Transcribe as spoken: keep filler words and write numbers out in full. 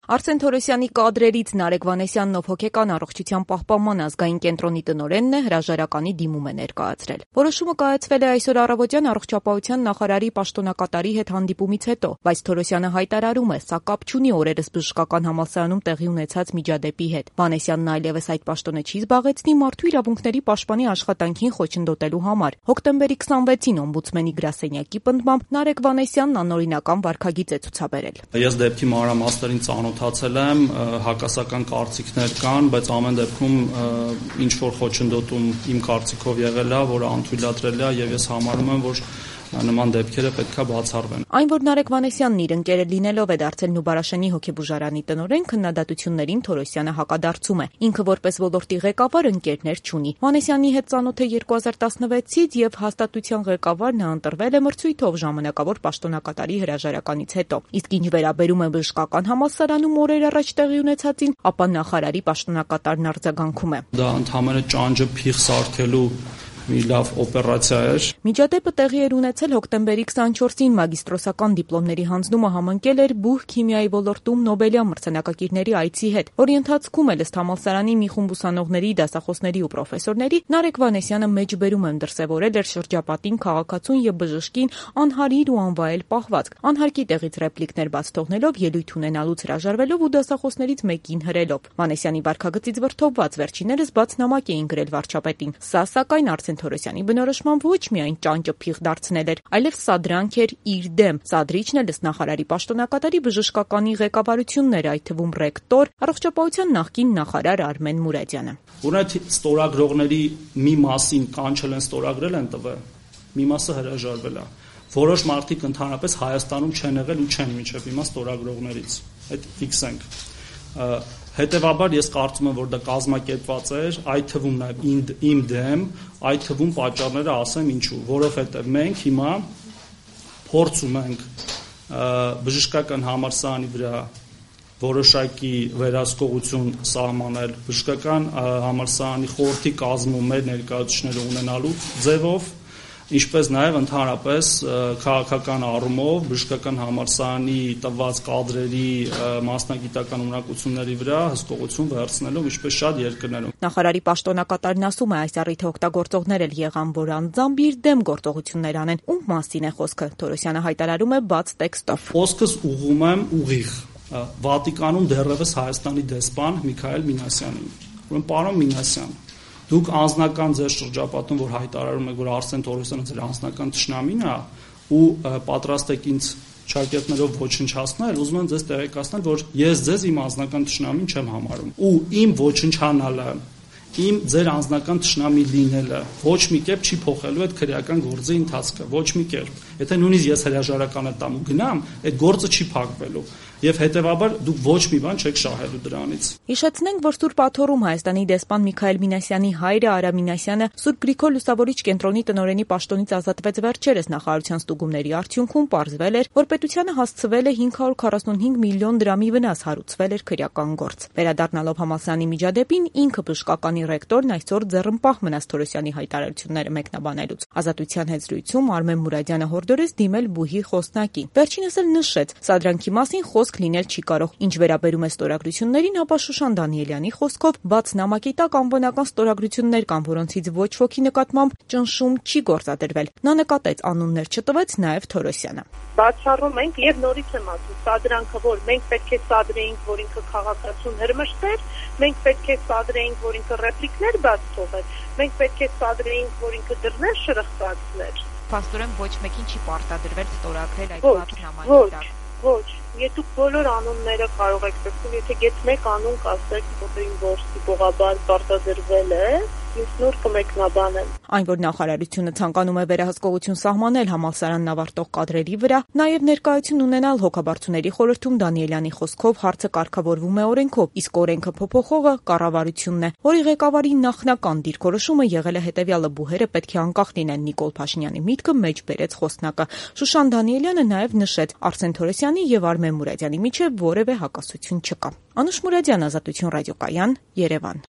Արսեն Թորոսյանի կադրերից Նարեկ Վանեսյանն, ով հոգեկան առողջության պահպանման ազգային կենտրոնի տնօրենն է, հրաժարականի դիմում է ներկայացրել։ Որոշումը կայացվել է այսօր առավոտյան առողջապահության նախարարի պաշտոնակատարի հետ հանդիպումից հետո, բայց Թորոսյանը հայտարարում է, սա կապ չունի օրերս բժշկական համալսարանում տեղի ունեցած միջադեպի հետ։ Վանեսյանն այլևս այդ պաշտոնը չի զբաղեցնի մարդու իրավունքների պաշտպանի աշխատանքին խոչընդոտելու համար։ Հոկտեմբերի քսանվեցին օմբուդսմենի գրասենյակի պնդմամբ Նարեկ Վանեսյանն անօրինական վարքագիծ է ցուցաբերել։ Ես դեպքի մանրամասներին ծանոթացել եմ, հակասական կարծիքներ կան, բայց ամեն դեպքում ինչ որ խոչընդոտում իմ կարծիքով եղել է, որը անթույլատրելի է, եւ ես համարում եմ, որ նման դեպքերը պետքա բացառվեն։ Այն, որ Նարեկ Վանեսյանն իր ընկերը լինելով է դարձել Նուբարաշենի հոգեբուժարանի տնօրեն, քննադատություններին Թորոսյանը հակադարձում է։ Ինքը որպես ոլորտի ղեկավար ընկերներ չունի։ Վանեսյանի հետ ծանոթ է երկու հազար տասնվեցից եւ հաստատության ղեկավար նա ընտրվել է մրցույթով ժամանակավոր պաշտոնակատարի հրաժարականից հետո։ Իսկ ինչ վերաբերում է բժշկական համալսարանում օրեր առաջ տեղի ունեցածին, ապա նախարարի պաշտոնակատարն արձագանքում է։ Դա ընդհանրապես ճանճը փիղ սարքելու մի լավ օպերացիա էր։ Միջադեպը տեղի էր ունեցել հոկտեմբերի քսանչորսին, մագիստրոսական դիպլոմների հանձնումը համընկել էր բուհ քիմիայի ոլորտում Նոբելյան մրցանակակիրների այցի հետ, որի ընթացքում էլ ըստ համալսարանի մի խումբ ուսանողների, դասախոսների ու պրոֆեսորների Նարեկ Վանեսյանը մեջբերում եմ դրսևորել էր շրջապատին, քաղաքացուն եւ բժշկին անհարիր ու անվայել պահվածք, անհարկի տեղից ռեպլիկներ բաց թողնելով, ելույթ ունենալուց հրաժարվելով ու դասախոսներից մեկին հրելով։ Վանեսյանի վարքագծից վրդովված վերջիններս բաց նամակ էին գրել վարչապետին։ Սա սակայն Արսեն Թորոսյանի բնորոշմամբ ոչ միայն ճանճը փիղ դարձնել էր, այլև սադրանք էր իր դեմ։ Սադրիչն էլ ըստ նախարարի պաշտոնակատարի բժշկականի ղեկավարությունն էր, այդ թվում ռեկտոր, առողջապահության նախկին նախարար Արմեն Մուրադյանը։ Որոնք ստորագրողների մի մասին կանչել են, ստորագրել են տվել, մի մասը հրաժարվել է։ Որոշ մարդիկ ընդհանրապես Հայաստանում չեն եղել ու չեն մինչև հիմա ստորագրողներից։ Այդ ֆիքսենք։ Հետևաբար ես կարծում եմ, որ դա կազմակերպված էր, այդ թվում նաև իմ դեմ, այդ թվում պատճառները ասեմ ինչու, որովհետև մենք հիմա փորձում ենք բժշկական համալսարանի վրա որոշակի վերահսկողություն սահմանել, բժշկական համալսարանի խորհրդի կազմում մեր ներկայացուցիչները ունենալու ձևով, ինչպես նաև ընդհանրապես քաղաքական առումով բժշկական համալսարանի տված կադրերի մասնագիտական ունակությունների վրա հսկողություն վերցնելով, ինչպես շատ երկրներում։ Նախարարի պաշտոնակատարն ասում է, այս առիթը օգտագործողներ էլ եղան, որ անձամբ իր դեմ գործողություններ անեն։ Ում մասին է խոսքը։ Թորոսյանը հայտարարում է բաց տեքստով։ Խոսքս ուղղում եմ ուղիղ Վատիկանում դեռևս Հայաստանի դեսպան Միքայել Մինասյանին։ Ուրեմն պարոն Մինասյան, դուք անձնական ձեր շրջապատում, որ հայտարարում եք, որ Արսեն Թորոսյանը ձեր անձնական թշնամին է ու պատրաստ եք ինձ ճակերտներով ոչնչացնել, ուզում եմ ձեզ տեղեկացնել, որ ես ձեզ իմ անձնական թշնամին չեմ համարում։ Ու իմ ոչնչանալը, իմ ձեր անձնական թշնամի լինելը ոչ մի կերպ չի փոխելու այդ քրեական գործի ընթացքը, ոչ մի կերպ։ Եթե նույնիսկ ես հրաժարական տամ ու գնամ, այդ գործը չի փակվելու։ Եվ հետևաբար դուք ոչ մի բան չեք շահելու դրանից։ Հիշեցնենք, որ Սուրբ Աթոռում Հայաստանի դեսպան Միքայել Մինասյանի հայրը Արա Մինասյանը Սուրբ Գրիգոր Լուսավորիչ կենտրոնի տնօրենի պաշտոնից ազատվեց վերջերս նախարարության ստուգումների արդյունքում պարզվել էր, որ պետությանը հասցվել է հինգ հարյուր քառասունհինգ միլիոն դրամի վնաս, հարուցվել էր քրեական գործ։ Վերադառնալով համալսարանի միջադեպին, ինքը բժշկականի ռեկտորն այսօր ձեռնպահ մնաց Թորոսյանի հայտարարությունները մեկնաբանելուց։ Ազատության հետ զրույցում Արմեն Մուրադյանը հորդորեց դիմել բուհի խոսնակին։ Վերջինս էլ նշեց, սադրանքի մասին խոսք լինել չի կարող։ Ինչ վերաբերում է ստորագրություններին, ապա Շուշան Դանիելյանի խոսքով բաց նամակի տակ անվանական ստորագրություններ կան, որոնցից ոչ ոքի նկատմամբ ճնշում չի գործադրվել։ Նա նկատեց, անուններ չտվեց նաև Թորոսյանը։ Բացառում ենք եւ նորից եմ ասում, սադրանքը, որ մենք պետք է սադրեինք, որ ինքը քաղաքացուն հրմշտեր, մենք պետք է սադրեինք, որ ինքը ռեպլիկներ բաց թողեր, մենք պետք է սադրեինք, որ ինքը դռներ շրխկացներ։ Փաստորեն ոչ մեկին չի պարտադրվել ստորագրել այդ բաց նամակի տակ։ Ոչ, եթե դուք բոլոր անունները կարող եք տեսնել, եթե գետ մեկ անուն կասեք, որ ին որսի բողաբար պարտադրվել է, ինձ նոր կմեկնաբանեմ։ Այն, որ նախարարությունը ցանկանում է վերահսկողություն սահմանել համալսարանն ավարտող կադրերի վրա, նաև ներկայություն ունենալ հոգաբարձուների խորհրդում Դանիելյանի խոսքով հարցը կարգավորվում է օրենքով, իսկ օրենքը փոփոխողը կառավարությունն է, որի ղեկավարի նախնական դիրքորոշումը եղել է հետևյալը՝ բուհերը պետք է անկախ լինեն։ Նիկոլ Փաշինյանի միտքը մեջ բերեց խոսնակը։ Շուշան Դանիելյանը նաև նշեց, Արսեն Թորոսյանի եւ Արմեն Մուրադյանի միջև որևէ հակասություն չկա։ Անուշ Մուրադյան, Ազատություն ռադիոկայան, Երևան։